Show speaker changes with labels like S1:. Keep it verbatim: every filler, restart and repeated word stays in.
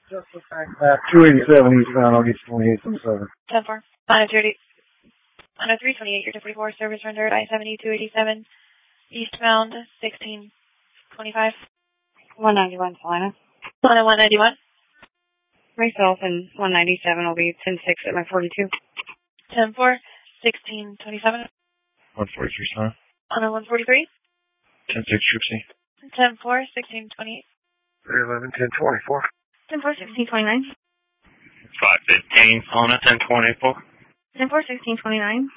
S1: Just the fact that two eighty-seven eastbound on East twenty-eight from seven.
S2: ten four. one oh three twenty-eight, you're to forty-four, service rendered, I seventy, two eighty-seven, eastbound, sixteen twenty-five.
S3: one ninety-one, Salina.
S2: one oh one ninety-one.
S3: Myself and one ninety-seven will be ten six at my forty-two.
S2: ten four, sixteen twenty-seven.
S4: one forty-three, Salina.
S2: one oh one forty-three.
S4: ten six, Gypsy.
S2: ten four, sixteen twenty-eight.
S1: three eleven, ten twenty-four.
S3: ten four, sixteen twenty-nine.
S4: five fifteen, Salina, ten twenty-four.
S3: ten four, sixteen twenty-nine.